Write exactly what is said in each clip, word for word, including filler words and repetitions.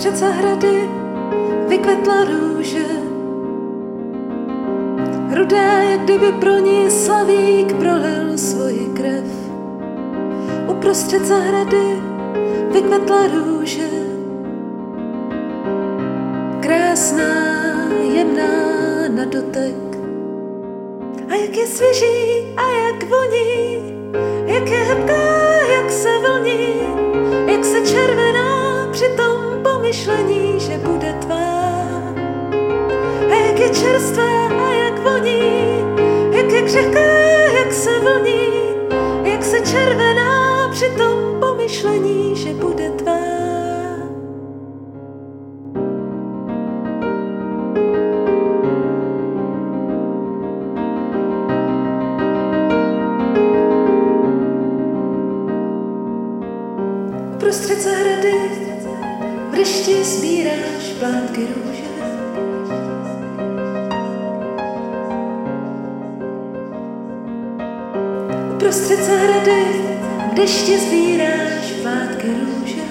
Uprostřed zahrady vykvetla růže, rudá, jak kdyby pro ní slavík prolil svoji krev. Uprostřed zahrady vykvetla růže, krásná, jemná na dotek. A jak je svěží a jak voní, jak je hebká, jak se vlní, jak se červená při tom pomyšlení, že bude tvá. A jak je čerstvá a jak voní, jak je křehká, jak se vlní, jak se červená při tom pomyšlení, že bude tvá. Uprostřed zahrady v dešti sbíráš plátky růže. Uprostřed zahrady v dešti sbíráš plátky růže.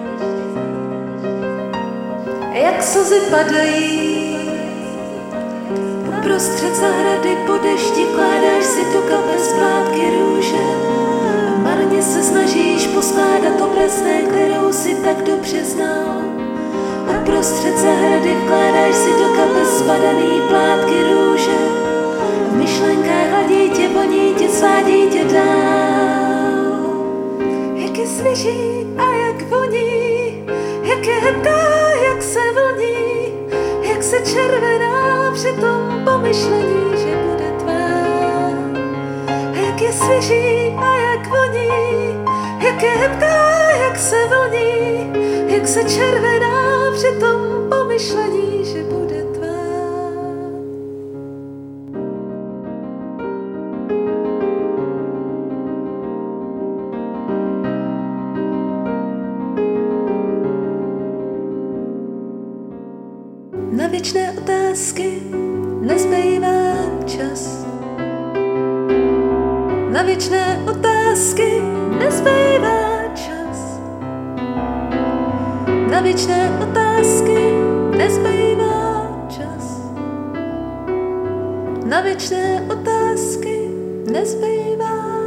Jak slzy padají, uprostřed zahrady po dešti kládáš si do kapes plátky růže. Marně se snažíš poskládat obrazné, kterou si tak dobře znal. Uprostřed zahrady vkládáš si do kapes spadaný plátky růže. V myšlenkách hladí tě, voní tě, svádí tě dál. Jak je svěží a jak voní, jak je hebká, jak se vlní, jak se červená při tom pomyšlení, že bude tvá. A jak je svěží a jak voní, jak je hebká, jak se vlní, jak se červená při tom pomyšlení, že bude tvá. Na věčné otázky nezbývá čas. Na věčné otázky nezbývá čas. Na věčné otázky nezbývá čas. Na věčné otázky nezbývá